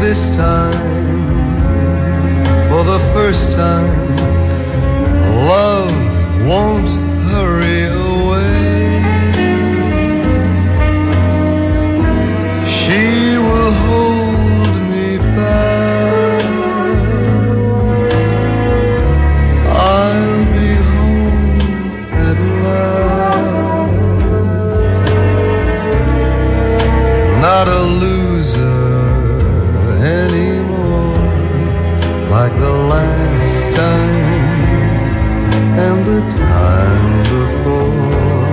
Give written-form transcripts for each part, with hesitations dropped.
this time, for the first time, love won't hurry away. She will hold me fast. I'll be home at last. Not a loser anymore, like the last time and the time before.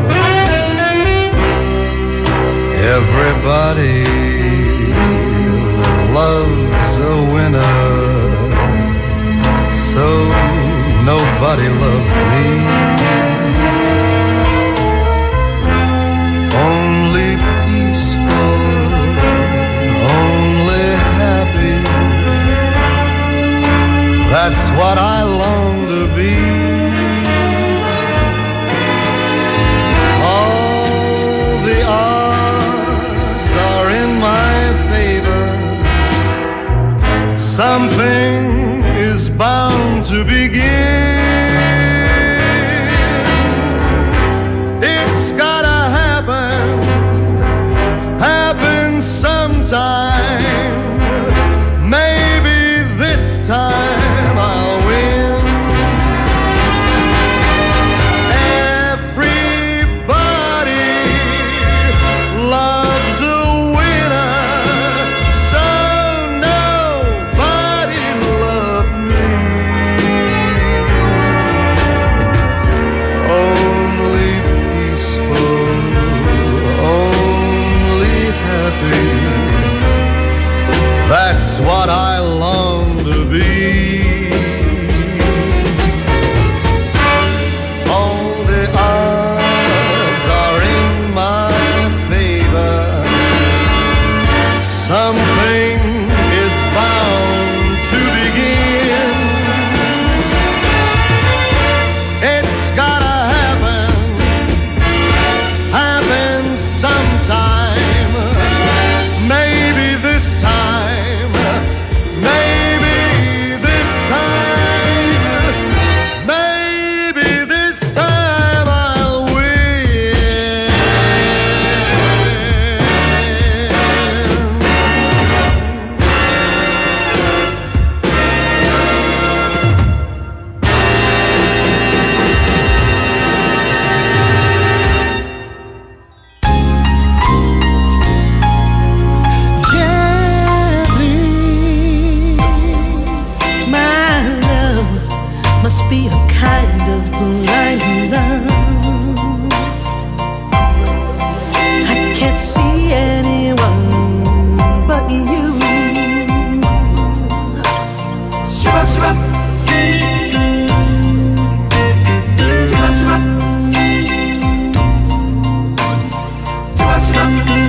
Everybody loves a winner, so nobody loved me. Only peaceful, only happy, that's what I long to be. All the odds are in my favor. Something is bound to begin. It's gotta happen, happen sometime. Maybe this time I'll win. Everybody loves a winner, so nobody loved me. Only peaceful, only happy, that's what I long to be. All the odds are in my favor. Something is bound to begin. It's gotta happen, happen sometime. Maybe this time, maybe this time, maybe this time I'll win. Gently, my love must be a kind of blind love. I can't see anyone but you. Shabbat, shabbat. Shabbat, shabbat. Shabbat, shabbat.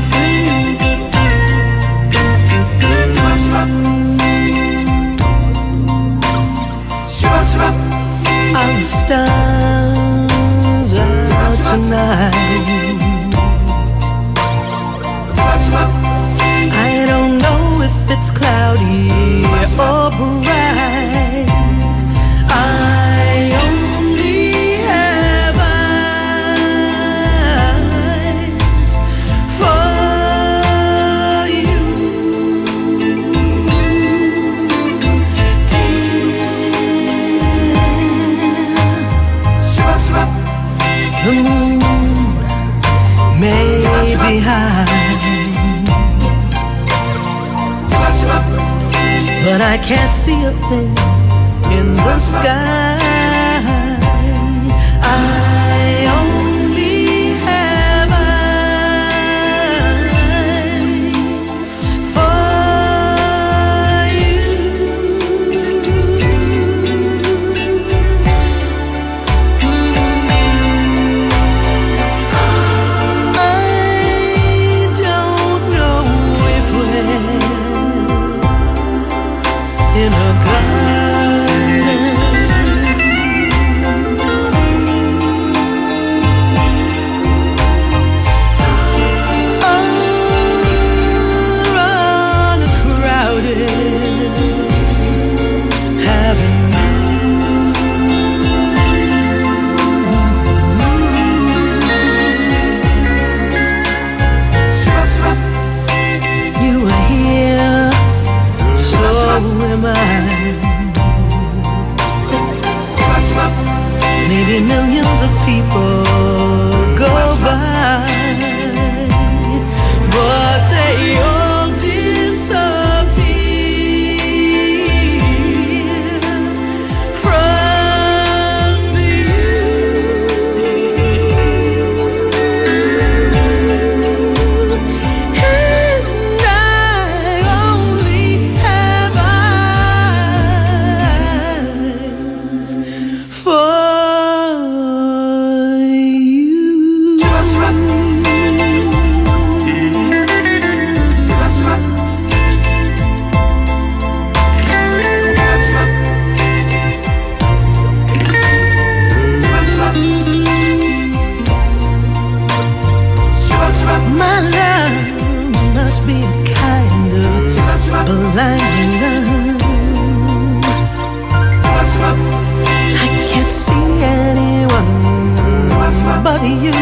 Shabbat, shabbat. All the stars out tonight. I don't know if it's cloudy or bright. I only have eyes for you. The moon may be high, but I can't see a thing in the sky. I only have eyes for you. I don't know if we're in a garden be a kind of blind love. I can't see anyone but you.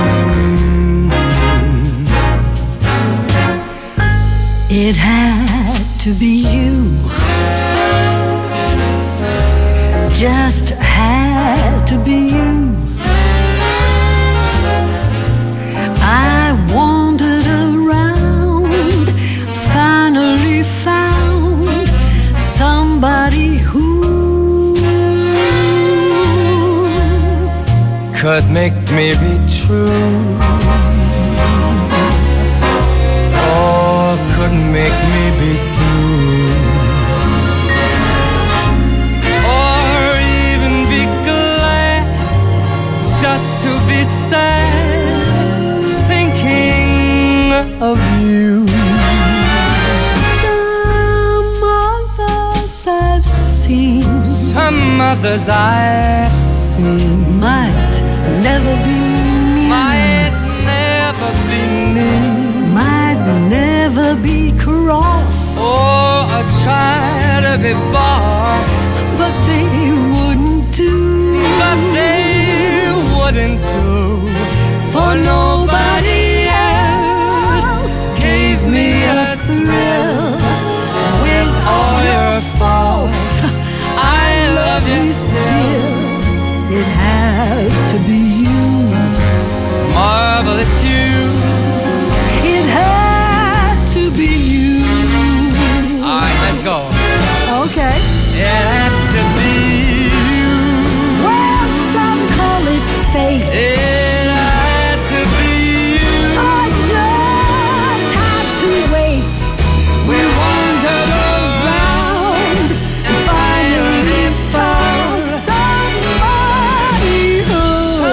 It has to be you. Just had to be you. I wandered around, finally found somebody who could make me be true, or could make me be blue, or even be glad just to be sad thinking of you. Some others I've seen, some others I've seen might never be me, might never be me, might never be cross, or try to be boss, but they wouldn't do, but they wouldn't do, for nobody else gave me a thrill. With all your faults, I love you still. It had to be you, marvelous you. it had to be you. All right, let's go. Okay. It had to be you. Well, some call it fate. It had to be you. I just had to wait. We wandered around and finally found somebody who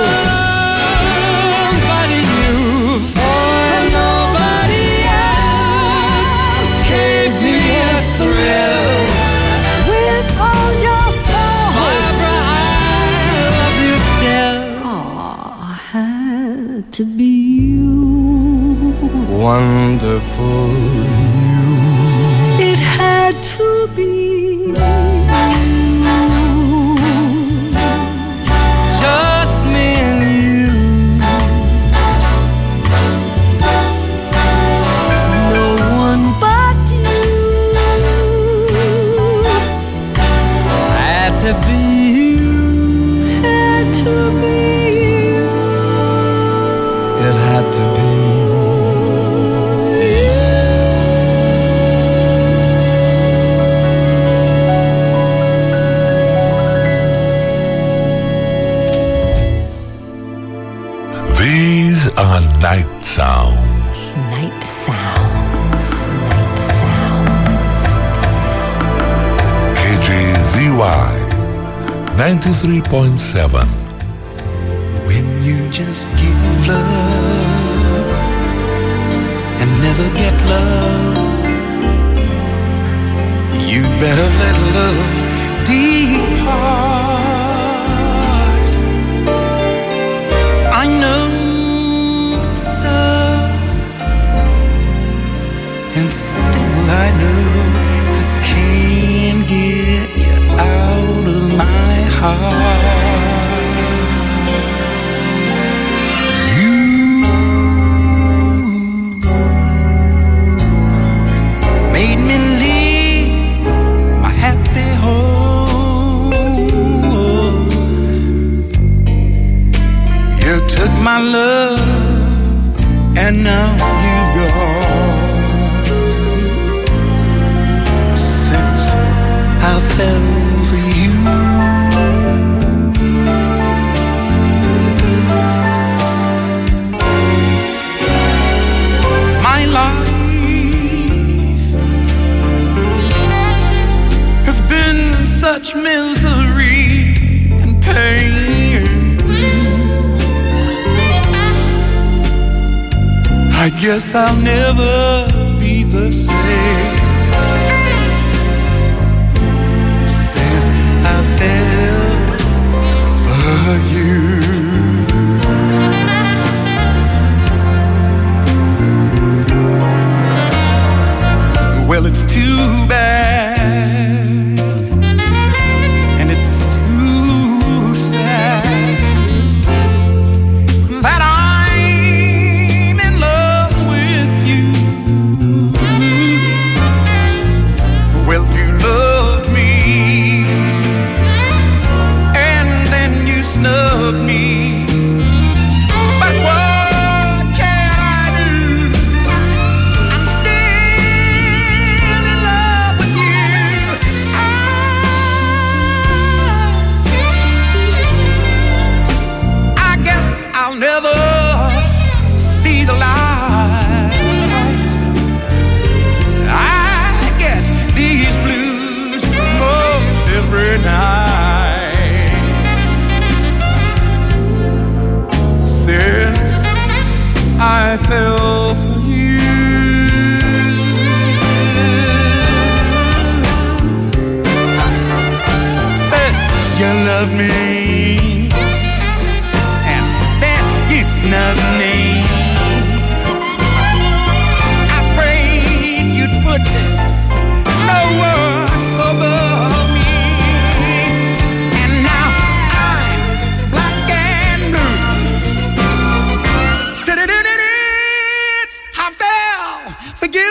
somebody new, for nobody else gave me a thrill. with all your faults. Barbara, I love you still. Aw, had to be you. Wonderful you. It had to be you. Just me and you. No one but you. Had to be you. Had to be you. It had to be. These are night sounds. Night sounds. Night sounds. KJZY 93.7. When you just give love and never get love, you'd better let love depart. I know it's so, and still I know I can't get you out of my heart. You made me leave my happy home. You took my love and now you've gone. Since I fell for you, my life has been such misery and pain. I guess I'll never be the same since I fell for you. Well, it's too bad, and it's too sad that I'm in love with you. love me, and that is not me. I prayed you'd put no one above me, and now I'm black and blue. I fell for you.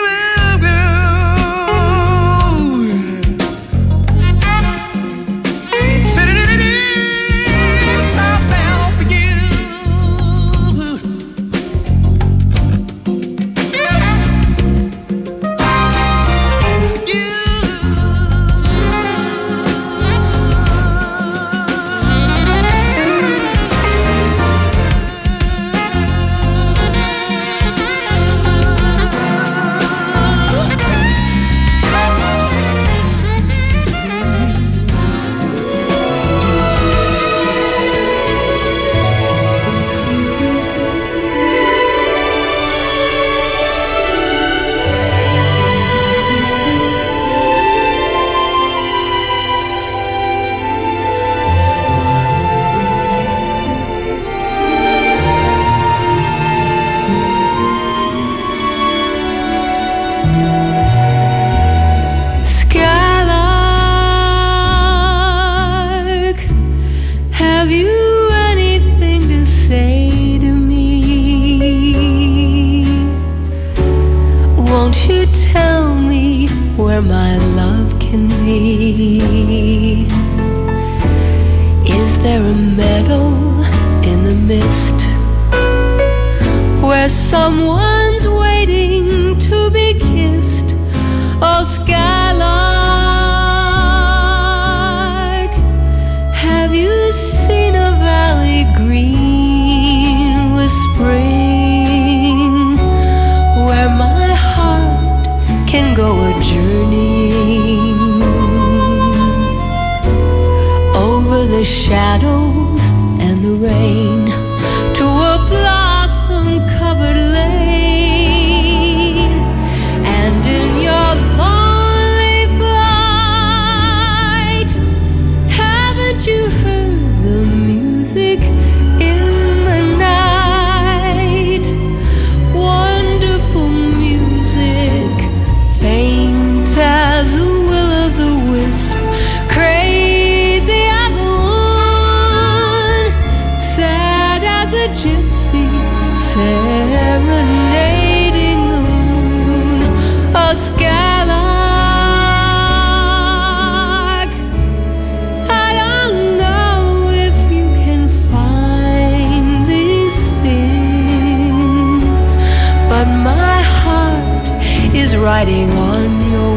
Riding on your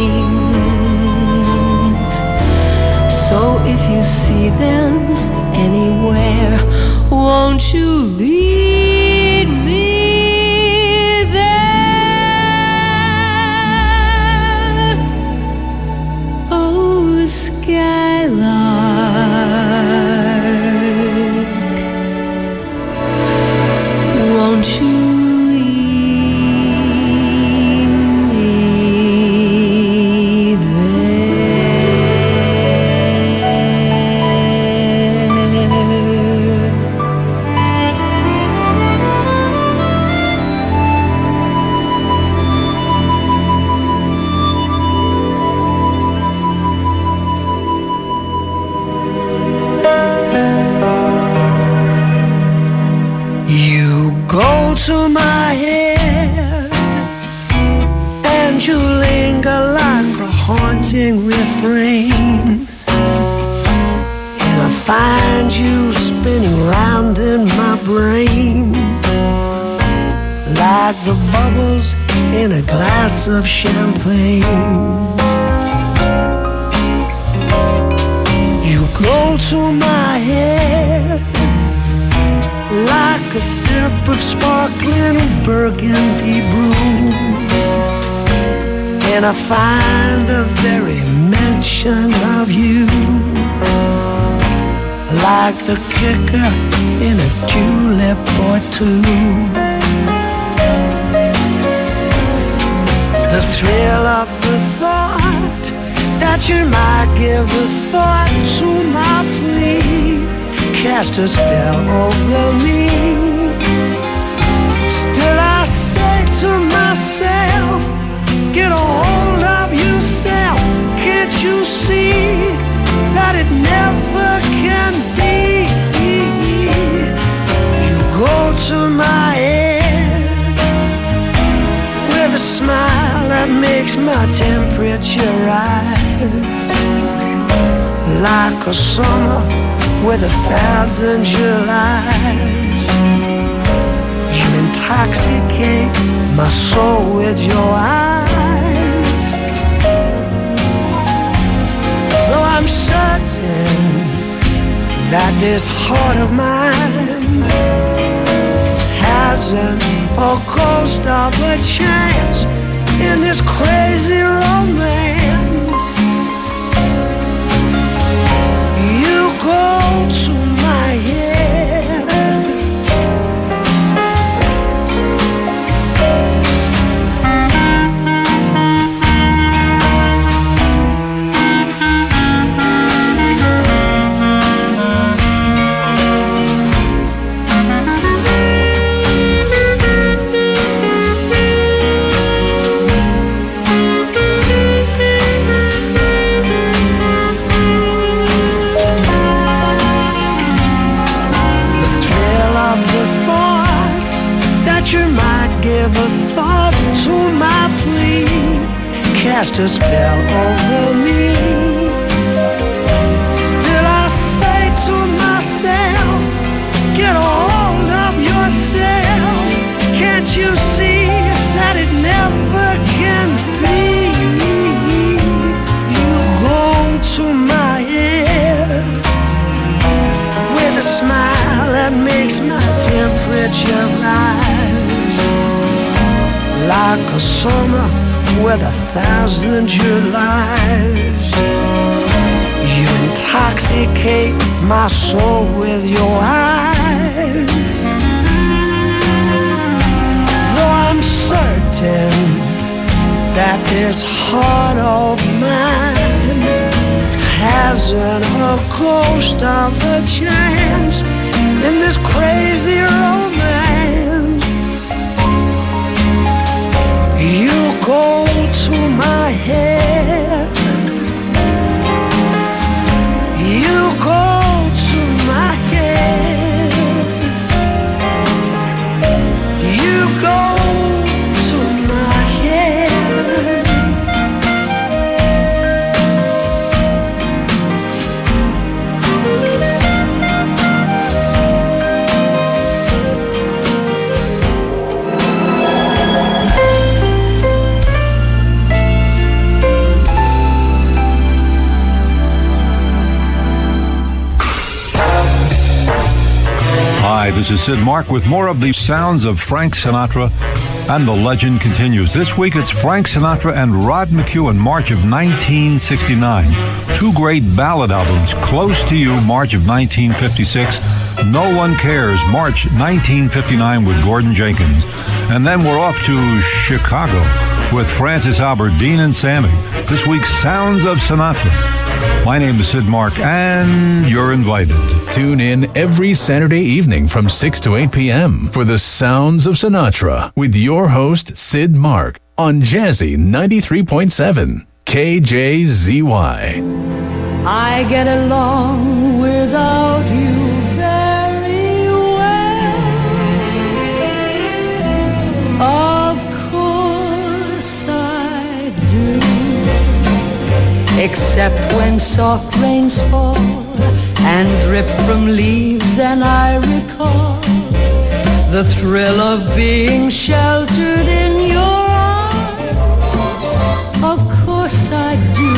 wings. So if you see them anywhere, won't you lead me there? Oh, skylark, won't you? To my head, and you linger like a haunting refrain, and I find you spinning round in my brain like the bubbles in a glass of champagne. You go to my head like a sip of sparkling burgundy brew, and I find the very mention of you like the kicker in a julep or two. The thrill of the thought that you might give a thought to my plea. Cast a spell over me. Still I say to myself, get a hold of yourself. Can't you see that it never can be? You go to my head with a smile that makes my temperature rise. Like a summer with 1,000 Julys. You intoxicate my soul with your eyes. Though I'm certain that this heart of mine hasn't a ghost of a chance in this crazy romance. You go to my head. Cast a spell over me. Still I say to myself, get a hold of yourself. Can't you see that it never can be? You go to my head with a smile that makes my temperature rise. Like a summer with 1,000 Julys. You intoxicate my soul with your eyes. Though I'm certain that this heart of mine hasn't a ghost of a chance in this crazy romance. You go to my head. You go to my head. You go to my head. Hi, this is Sid Mark with more of the sounds of Frank Sinatra, and the legend continues. This week it's Frank Sinatra and Rod McEwen, March of 1969. Two great ballad albums, Close to You, March of 1956, No One Cares, March 1959 with Gordon Jenkins. And then we're off to Chicago with Francis Albert, Dean and Sammy. This week's Sounds of Sinatra. My name is Sid Mark, and you're invited. Tune in every Saturday evening from 6 to 8 p.m. for the Sounds of Sinatra with your host, Sid Mark, on Jazzy 93.7 KJZY. I get along without you very well. Of course I do. Except when soft rains fall and drip from leaves, then I recall the thrill of being sheltered in your arms. Of course I do.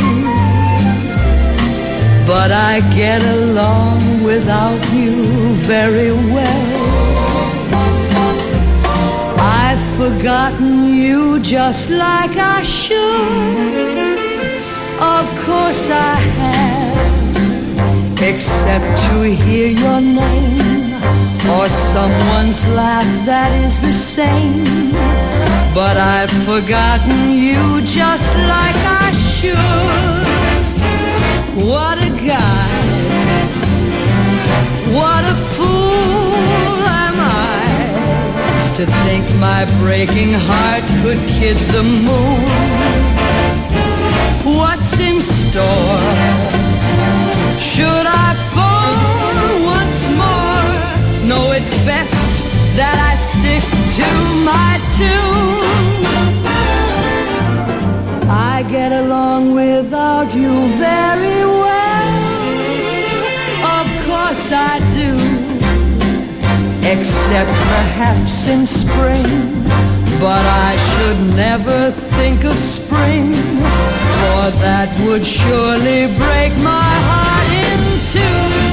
But I get along without you very well. I've forgotten you just like I should. Of course I have, except to hear your name or someone's laugh that is the same. But I've forgotten you just like I should. What a guy, what a fool am I to think my breaking heart could kid the moon. What's in store? Should I fall once more? No, it's best that I stick to my tune. I get along without you very well, of course I do, except perhaps in spring, but I should never think of spring, for that would surely break my heart in two.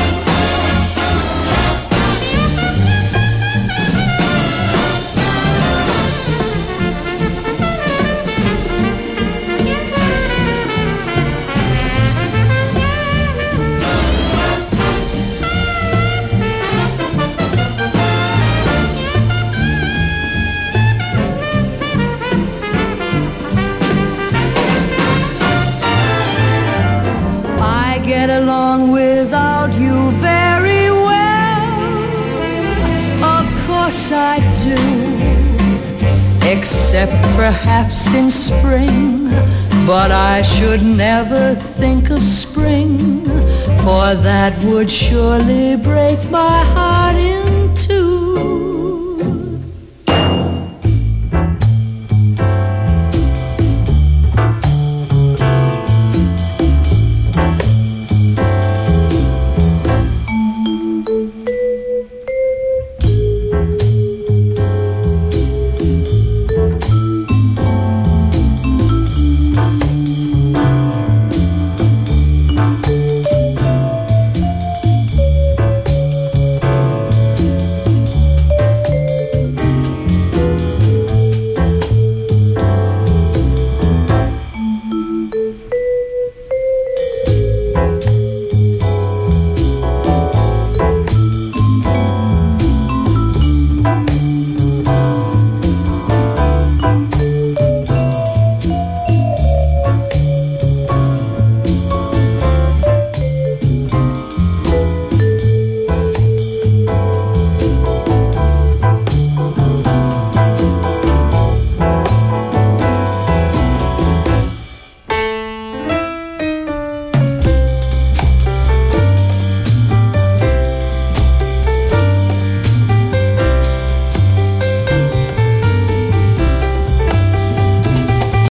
Get along without you very well, of course I do, except perhaps in spring, but I should never think of spring, for that would surely break my heart in